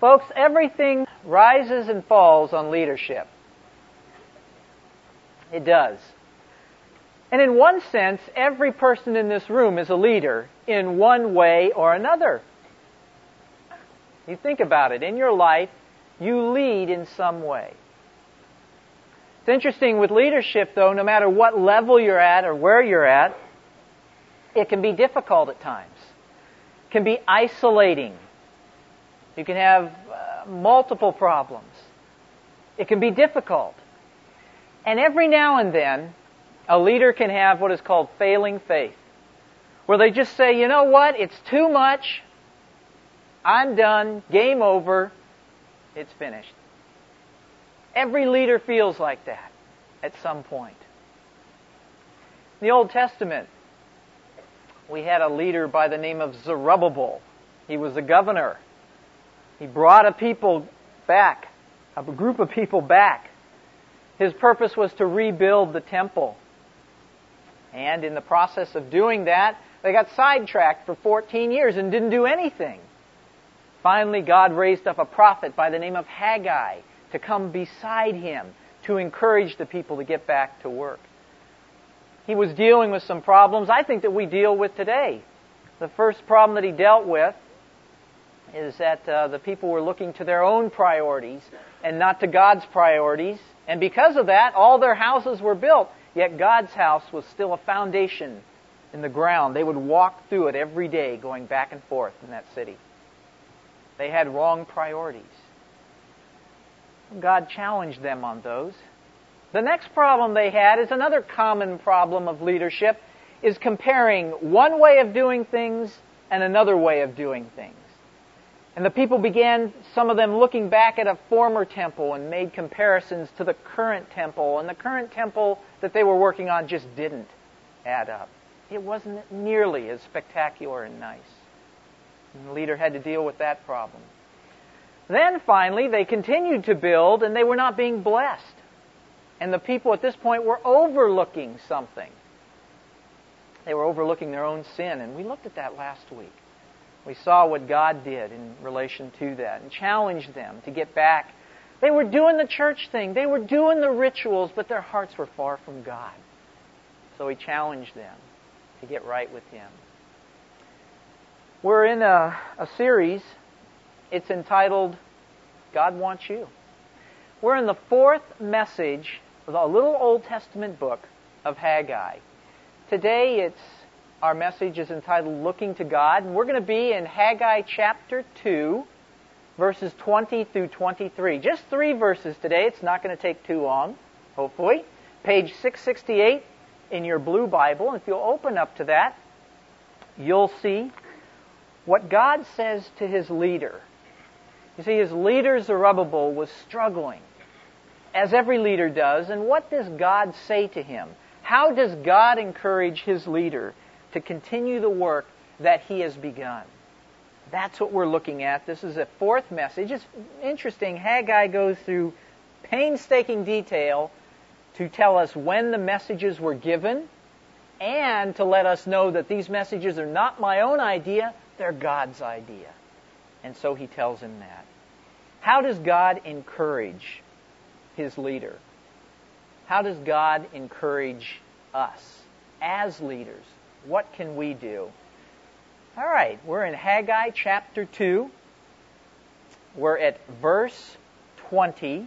Folks, everything rises and falls on leadership. It does. And in one sense, every person in this room is a leader in one way or another. You think about it. In your life, you lead in some way. It's interesting with leadership, though, no matter what level you're at or where you're at, it can be difficult at times. It can be isolating. You can have multiple problems. It can be difficult. And every now and then, a leader can have what is called failing faith, where they just say, you know what, it's too much, I'm done, game over, it's finished. Every leader feels like that at some point. In the Old Testament, we had a leader by the name of Zerubbabel. He was a governor. He brought a people back, a group of people back. His purpose was to rebuild the temple. And in the process of doing that, they got sidetracked for 14 years and didn't do anything. Finally, God raised up a prophet by the name of Haggai to come beside him to encourage the people to get back to work. He was dealing with some problems I think that we deal with today. The first problem that he dealt with is that the people were looking to their own priorities and not to God's priorities. And because of that, all their houses were built. Yet God's house was still a foundation in the ground. They would walk through it every day going back and forth in that city. They had wrong priorities. God challenged them on those. The next problem they had is another common problem of leadership, is comparing one way of doing things and another way of doing things. And the people began, some of them looking back at a former temple and made comparisons to the current temple. And the current temple that they were working on just didn't add up. It wasn't nearly as spectacular and nice. And the leader had to deal with that problem. Then finally, they continued to build and they were not being blessed. And the people at this point were overlooking something. They were overlooking their own sin. And we looked at that last week. We saw what God did in relation to that and challenged them to get back. They were doing the church thing. They were doing the rituals, but their hearts were far from God. So He challenged them to get right with Him. We're in a series. It's entitled, God Wants You. We're in the fourth message of a little Old Testament book of Haggai. Today our message is entitled Looking to God, and we're going to be in Haggai chapter 2, verses 20 through 23. Just 3 verses today. It's not going to take too long, hopefully. Page 668 in your blue Bible. And if you'll open up to that, you'll see what God says to His leader. You see, His leader Zerubbabel was struggling, as every leader does. And what does God say to him? How does God encourage His leader to continue the work that he has begun? That's what we're looking at. This is a fourth message. It's interesting. Haggai goes through painstaking detail to tell us when the messages were given and to let us know that these messages are not my own idea, they're God's idea. And so he tells him that. How does God encourage His leader? How does God encourage us as leaders? What can we do? All right, we're in Haggai chapter 2. We're at verse 20.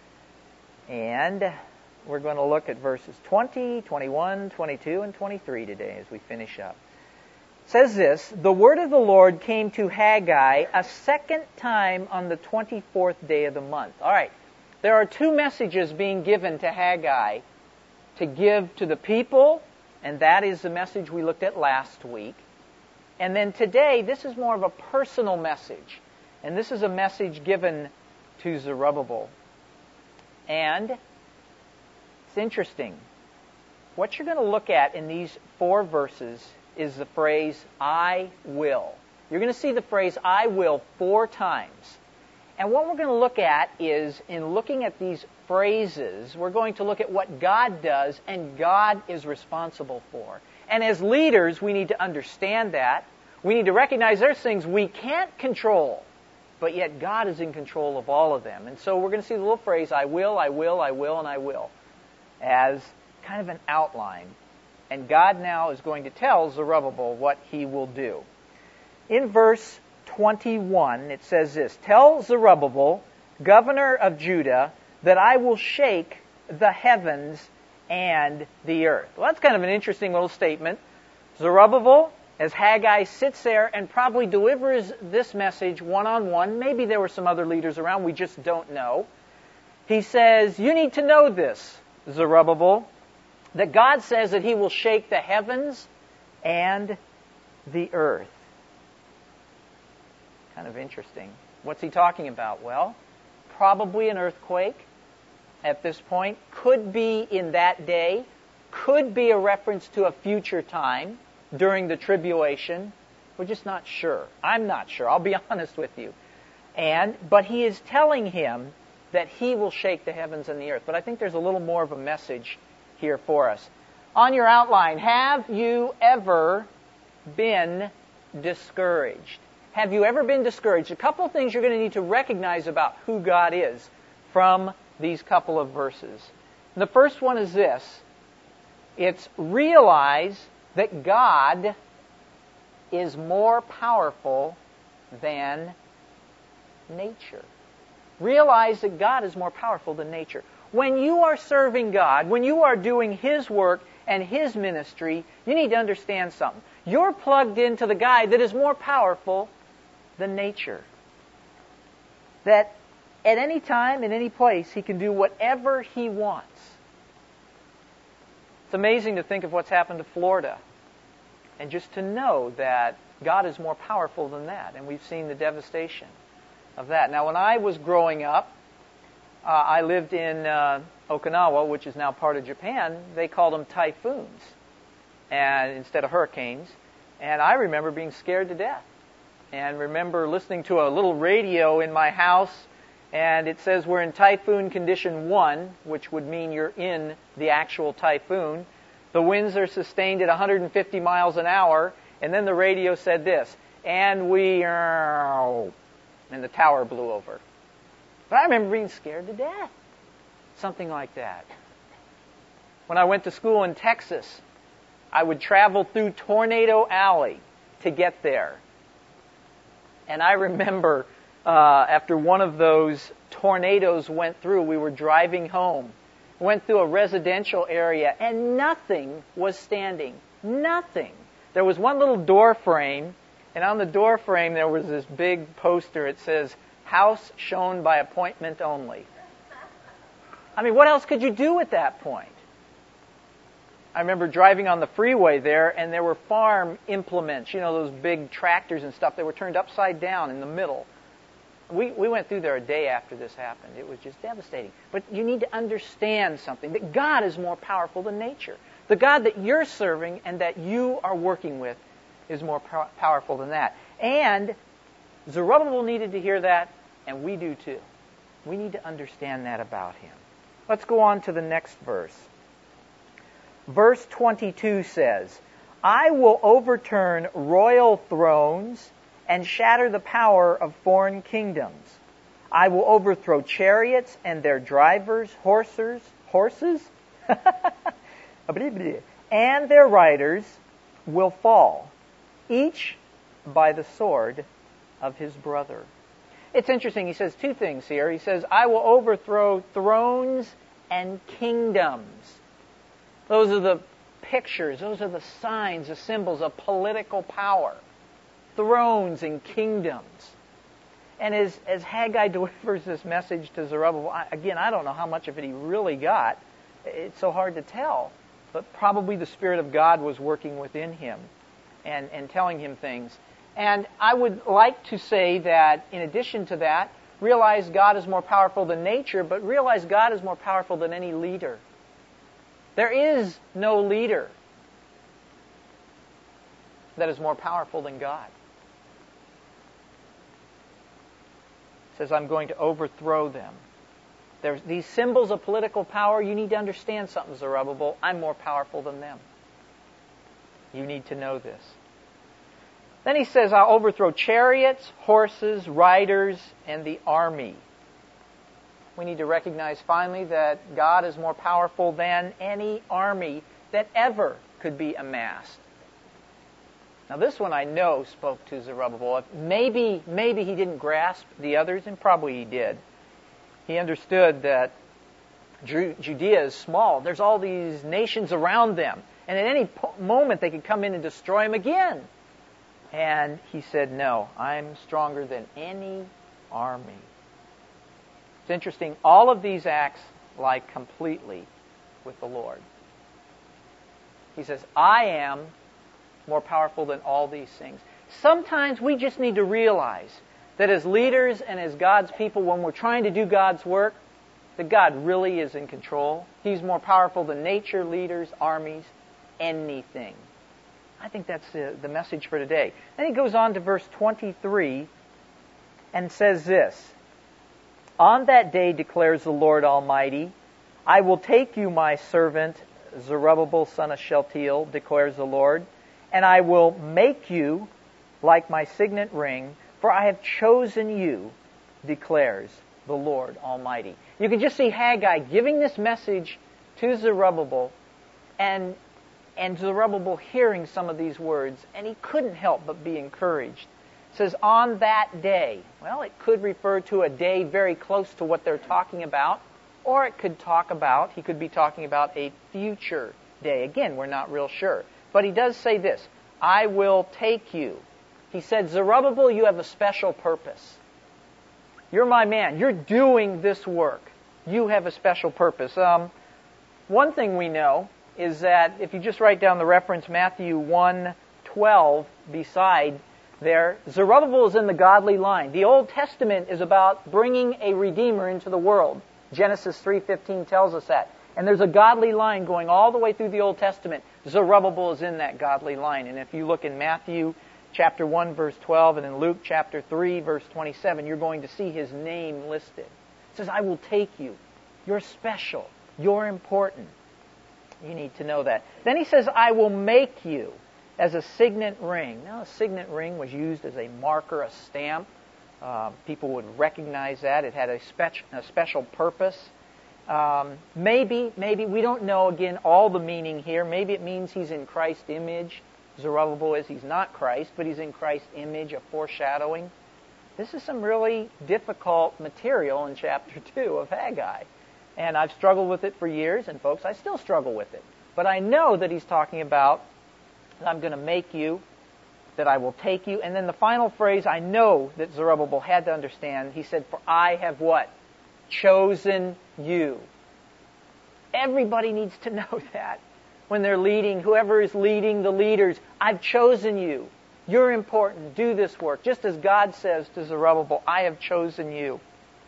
And we're going to look at verses 20, 21, 22, and 23 today as we finish up. It says this, the word of the Lord came to Haggai a second time on the 24th day of the month. All right, there are 2 messages being given to Haggai to give to the people, and that is the message we looked at last week. And then today, this is more of a personal message. And this is a message given to Zerubbabel. And it's interesting. What you're going to look at in these 4 verses is the phrase, I will. You're going to see the phrase, I will, 4 times. And what we're going to look at is, in looking at these phrases, we're going to look at what God does and God is responsible for. And as leaders, we need to understand that. We need to recognize there's things we can't control. but yet God is in control of all of them. And so we're going to see the little phrase, I will, I will, I will, and I will, as kind of an outline. And God now is going to tell Zerubbabel what he will do. In verse 21, it says this, Tell Zerubbabel, governor of Judah, that I will shake the heavens and the earth. Well, that's kind of an interesting little statement. Zerubbabel, as Haggai sits there and probably delivers this message one-on-one, maybe there were some other leaders around, we just don't know. He says, you need to know this, Zerubbabel, that God says that he will shake the heavens and the earth. Kind of interesting. What's he talking about? Well, probably an earthquake at this point. Could be in that day. Could be a reference to a future time during the tribulation. We're just not sure. I'm not sure. I'll be honest with you. But he is telling him that he will shake the heavens and the earth. But I think there's a little more of a message here for us. On your outline, have you ever been discouraged? Have you ever been discouraged? A couple of things you're going to need to recognize about who God is from these couple of verses. And the first one is this. It's realize that God is more powerful than nature. Realize that God is more powerful than nature. When you are serving God, when you are doing His work and His ministry, you need to understand something. You're plugged into the guy that is more powerful than nature. That at any time, in any place, He can do whatever He wants. It's amazing to think of what's happened to Florida. And just to know that God is more powerful than that. And we've seen the devastation of that. Now, when I was growing up, I lived in Okinawa, which is now part of Japan. They called them typhoons and instead of hurricanes. And I remember being scared to death. And remember listening to a little radio in my house, and it says we're in typhoon condition 1, which would mean you're in the actual typhoon. The winds are sustained at 150 miles an hour, and then the radio said this, and the tower blew over. But I remember being scared to death. Something like that. When I went to school in Texas, I would travel through Tornado Alley to get there. And I remember after one of those tornadoes went through, we were driving home. Went through a residential area, and nothing was standing. Nothing. There was one little door frame, and on the door frame there was this big poster. It says, House shown by appointment only. I mean, what else could you do at that point? I remember driving on the freeway there, and there were farm implements, those big tractors and stuff. They were turned upside down in the middle. We went through there a day after this happened. It was just devastating. But you need to understand something, that God is more powerful than nature. The God that you're serving and that you are working with is more powerful than that. And Zerubbabel needed to hear that, and we do too. We need to understand that about him. Let's go on to the next verse. Verse 22 says, I will overturn royal thrones and shatter the power of foreign kingdoms. I will overthrow chariots and their drivers, horses, and their riders will fall, each by the sword of his brother. It's interesting, he says two things here. He says, I will overthrow thrones and kingdoms. Those are the pictures, those are the signs, the symbols of political power. Thrones and kingdoms. And as Haggai delivers this message to Zerubbabel, I don't know how much of it he really got. It's so hard to tell. But probably the Spirit of God was working within him and telling him things. And I would like to say that in addition to that, realize God is more powerful than nature, but realize God is more powerful than any leader. There is no leader that is more powerful than God. It says, I'm going to overthrow them. There's these symbols of political power. You need to understand something, Zerubbabel. I'm more powerful than them. You need to know this. Then he says, I'll overthrow chariots, horses, riders, and the army. We need to recognize finally that God is more powerful than any army that ever could be amassed. Now this one I know spoke to Zerubbabel. Maybe he didn't grasp the others, and probably he did. He understood that Judea is small. There's all these nations around them. And at any moment they could come in and destroy him again. And he said, no, I'm stronger than any army. It's interesting, all of these acts lie completely with the Lord. He says, I am more powerful than all these things. Sometimes we just need to realize that as leaders and as God's people, when we're trying to do God's work, that God really is in control. He's more powerful than nature, leaders, armies, anything. I think that's the message for today. Then he goes on to verse 23 and says this, on that day, declares the Lord Almighty, I will take you, my servant, Zerubbabel, son of Shealtiel, declares the Lord, and I will make you like my signet ring, for I have chosen you, declares the Lord Almighty. You can just see Haggai giving this message to Zerubbabel, and Zerubbabel hearing some of these words, and he couldn't help but be encouraged. It says, on that day. Well, it could refer to a day very close to what they're talking about, or it could he could be talking about a future day. Again, we're not real sure. But he does say this, I will take you. He said, Zerubbabel, you have a special purpose. You're my man. You're doing this work. You have a special purpose. One thing we know is that if you just write down the reference Matthew 1:12 beside there, Zerubbabel is in the godly line. The Old Testament is about bringing a Redeemer into the world. Genesis 3:15 tells us that. And there's a godly line going all the way through the Old Testament. Zerubbabel is in that godly line. And if you look in Matthew chapter 1, verse 12, and in Luke chapter 3, verse 27, you're going to see his name listed. It says, I will take you. You're special. You're important. You need to know that. Then he says, I will make you as a signet ring. Now, a signet ring was used as a marker, a stamp. People would recognize that. It had a special purpose. Maybe, we don't know, again, all the meaning here. Maybe it means he's in Christ's image. Zerubbabel is, he's not Christ, but he's in Christ's image, a foreshadowing. This is some really difficult material in chapter 2 of Haggai. And I've struggled with it for years, and folks, I still struggle with it. But I know that he's talking about, I'm going to make you, that I will take you. And then the final phrase I know that Zerubbabel had to understand, he said, for I have what? Chosen you. Everybody needs to know that. When they're leading, whoever is leading the leaders, I've chosen you. You're important. Do this work. Just as God says to Zerubbabel, I have chosen you.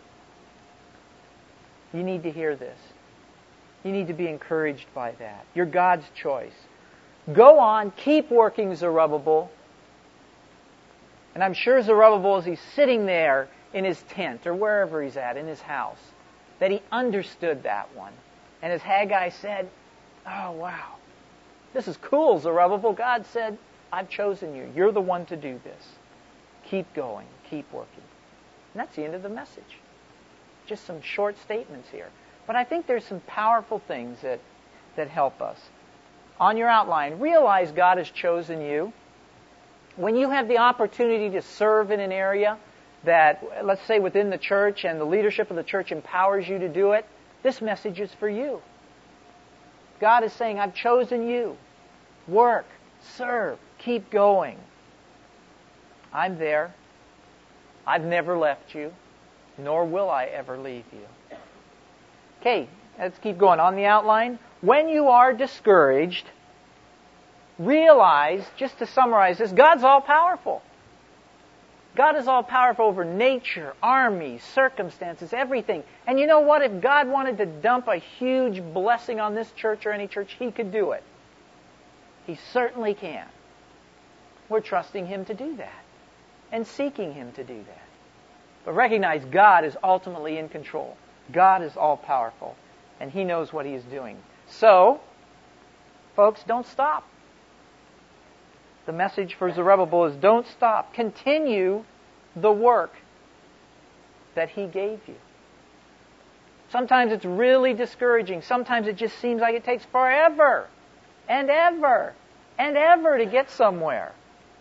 You need to hear this. You need to be encouraged by that. You're God's choice. Go on, keep working, Zerubbabel. And I'm sure Zerubbabel, as he's sitting there in his tent or wherever he's at, in his house, that he understood that one. And as Haggai said, oh, wow, this is cool, Zerubbabel. God said, I've chosen you. You're the one to do this. Keep going. Keep working. And that's the end of the message. Just some short statements here. But I think there's some powerful things that help us. On your outline, realize God has chosen you. When you have the opportunity to serve in an area that, let's say within the church, and the leadership of the church empowers you to do it, this message is for you. God is saying, I've chosen you. Work, serve, keep going. I'm there. I've never left you, nor will I ever leave you. Okay, let's keep going. On the outline, when you are discouraged, realize, just to summarize this, God's all-powerful. God is all-powerful over nature, armies, circumstances, everything. And you know what? If God wanted to dump a huge blessing on this church or any church, He could do it. He certainly can. We're trusting Him to do that and seeking Him to do that. But recognize God is ultimately in control. God is all-powerful, and He knows what He is doing. So, folks, don't stop. The message for Zerubbabel is don't stop. Continue the work that He gave you. Sometimes it's really discouraging. Sometimes it just seems like it takes forever and ever and ever to get somewhere.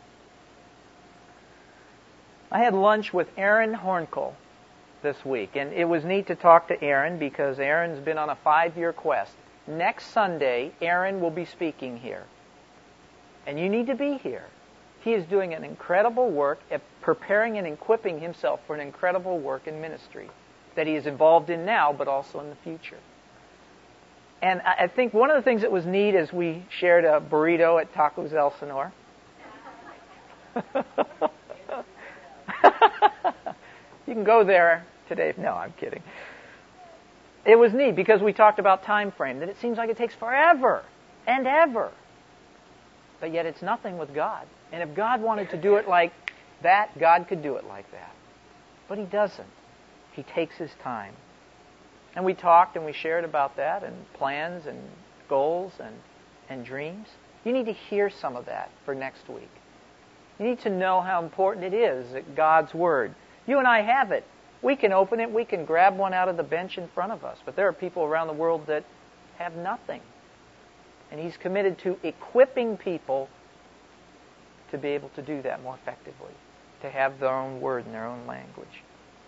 I had lunch with Aaron Hornkel this week, and it was neat to talk to Aaron because Aaron's been on a 5-year quest. Next Sunday, Aaron will be speaking here. And you need to be here. He is doing an incredible work at preparing and equipping himself for an incredible work in ministry that he is involved in now, but also in the future. And I think one of the things that was neat is we shared a burrito at Tacos Elsinore. You can go there today. No, I'm kidding. It was neat because we talked about time frame, that it seems like it takes forever and ever. But yet it's nothing with God. And if God wanted to do it like that, God could do it like that. But He doesn't. He takes His time. And we talked and we shared about that and plans and goals and dreams. You need to hear some of that for next week. You need to know how important it is that God's Word. You and I have it. We can open it. We can grab one out of the bench in front of us. But there are people around the world that have nothing. And He's committed to equipping people to be able to do that more effectively, to have their own word in their own language.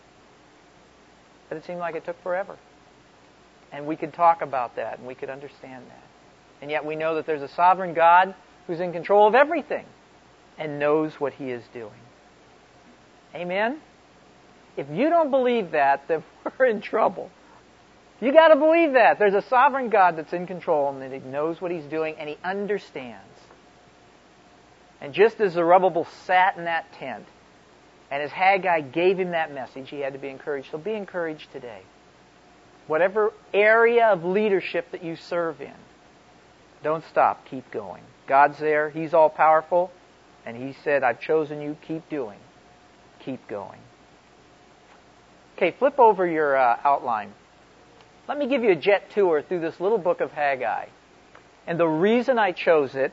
But it seemed like it took forever. And we could talk about that, and we could understand that. And yet we know that there's a sovereign God who's in control of everything and knows what He is doing. Amen? If you don't believe that, then we're in trouble. You got to believe that. There's a sovereign God that's in control and that He knows what He's doing and He understands. And just as Zerubbabel sat in that tent and as Haggai gave him that message, he had to be encouraged. So be encouraged today. Whatever area of leadership that you serve in, don't stop. Keep going. God's there. He's all powerful. And He said, I've chosen you. Keep doing. Keep going. Okay, flip over your outline. Let me give you a jet tour through this little book of Haggai. And the reason I chose it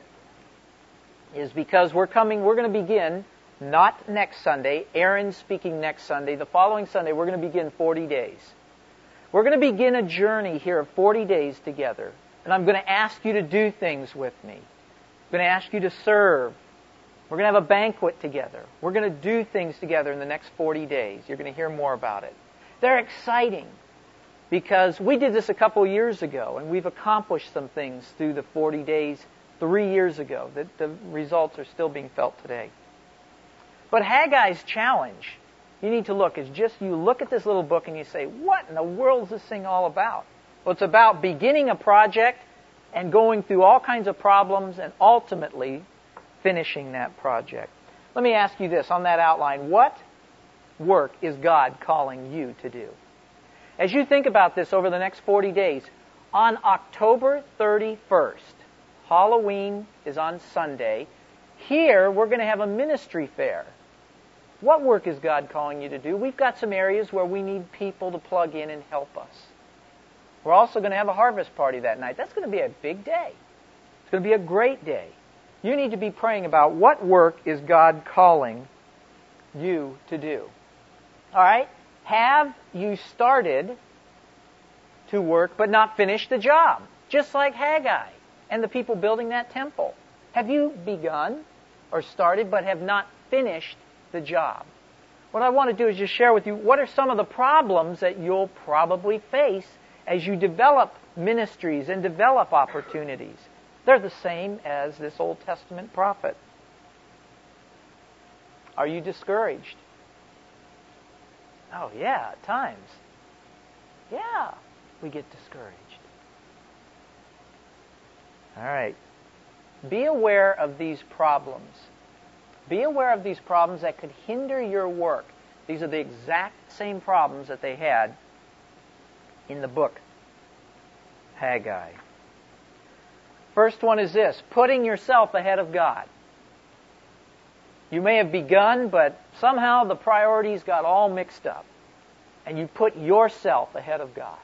is because we're going to begin, not next Sunday. Aaron's speaking next Sunday. The following Sunday, we're going to begin 40 days. We're going to begin a journey here of 40 days together. And I'm going to ask you to do things with me. I'm going to ask you to serve. We're going to have a banquet together. We're going to do things together in the next 40 days. You're going to hear more about it. They're exciting because we did this a couple years ago, and we've accomplished some things through the 40 days 3 years ago. The results are still being felt today. But Haggai's challenge, you need to look, is just you look at this little book and you say, what in the world is this thing all about? Well, it's about beginning a project and going through all kinds of problems and ultimately finishing that project. Let me ask you this on that outline. What work is God calling you to do? As you think about this over the next 40 days, on October 31st, Halloween is on Sunday. Here, we're going to have a ministry fair. What work is God calling you to do? We've got some areas where we need people to plug in and help us. We're also going to have a harvest party that night. That's going to be a big day. It's going to be a great day. You need to be praying about what work is God calling you to do. All right? Have you started to work but not finished the job? Just like Haggai and the people building that temple. Have you begun or started but have not finished the job? What I want to do is just share with you what are some of the problems that you'll probably face as you develop ministries and develop opportunities. They're the same as this Old Testament prophet. Are you discouraged? Oh, yeah, at times. Yeah, we get discouraged. All right. Be aware of these problems. Be aware of these problems that could hinder your work. These are the exact same problems that they had in the book Haggai. First one is this: putting yourself ahead of God. You may have begun, but somehow the priorities got all mixed up, and you put yourself ahead of God.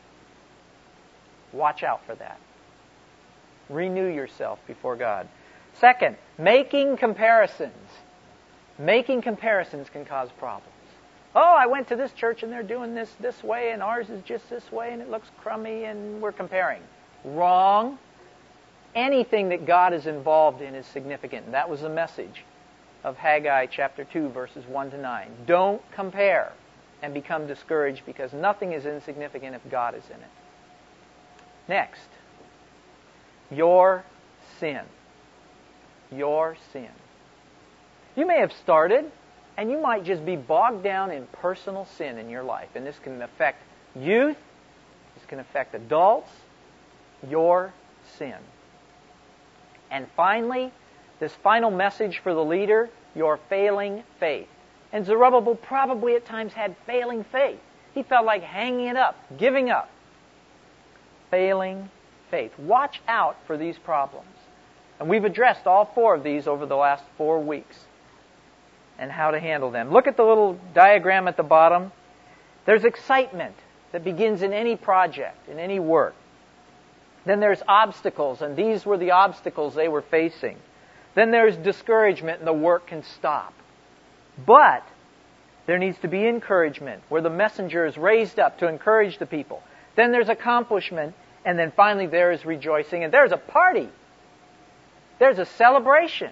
Watch out for that. Renew yourself before God. Second, making comparisons. Making comparisons can cause problems. Oh, I went to this church and they're doing this way and ours is just this way and it looks crummy and we're comparing. Wrong. Anything that God is involved in is significant. And that was the message of Haggai chapter 2, verses 1 to 9. Don't compare and become discouraged because nothing is insignificant if God is in it. Next, your sin. Your sin. You may have started, and you might just be bogged down in personal sin in your life. And this can affect youth, this can affect adults, your sin. And finally, this final message for the leader, your failing faith. And Zerubbabel probably at times had failing faith. He felt like hanging it up, giving up. Failing faith. Watch out for these problems. And we've addressed all 4 of these over the last 4 weeks and how to handle them. Look at the little diagram at the bottom. There's excitement that begins in any project, in any work. Then there's obstacles, and these were the obstacles they were facing. Then there's discouragement, and the work can stop. But there needs to be encouragement, where the messenger is raised up to encourage the people. Then there's accomplishment, and then finally there is rejoicing, and there's a party. There's a celebration.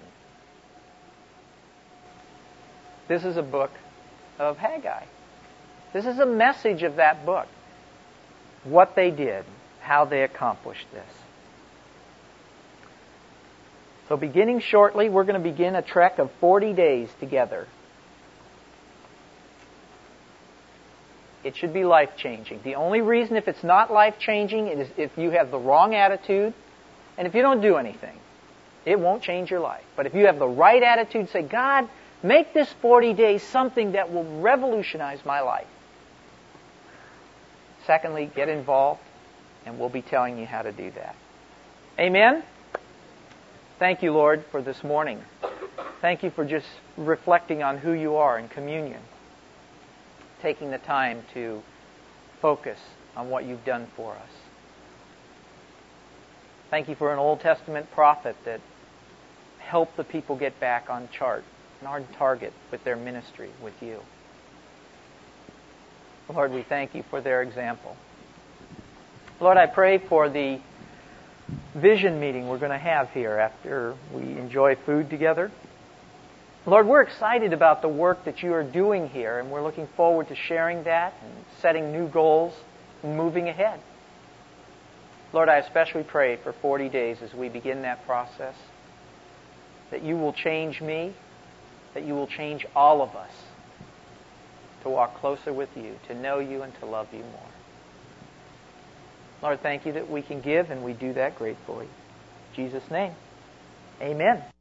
This is a book of Haggai. This is a message of that book. What they did, how they accomplished this. So beginning shortly, we're going to begin a trek of 40 days together. It should be life-changing. The only reason if it's not life-changing is if you have the wrong attitude and if you don't do anything. It won't change your life. But if you have the right attitude, say, God, make this 40 days something that will revolutionize my life. Secondly, get involved, and we'll be telling you how to do that. Amen? Thank you, Lord, for this morning. Thank you for just reflecting on who you are in communion. Taking the time to focus on what you've done for us. Thank you for an Old Testament prophet that helped the people get back on target with their ministry with you. Lord, we thank you for their example. Lord, I pray for the vision meeting we're going to have here after we enjoy food together. Lord, we're excited about the work that you are doing here, and we're looking forward to sharing that and setting new goals and moving ahead. Lord, I especially pray for 40 days as we begin that process, that you will change me, that you will change all of us to walk closer with you, to know you and to love you more. Lord, thank you that we can give, and we do that gratefully. In Jesus' name, amen.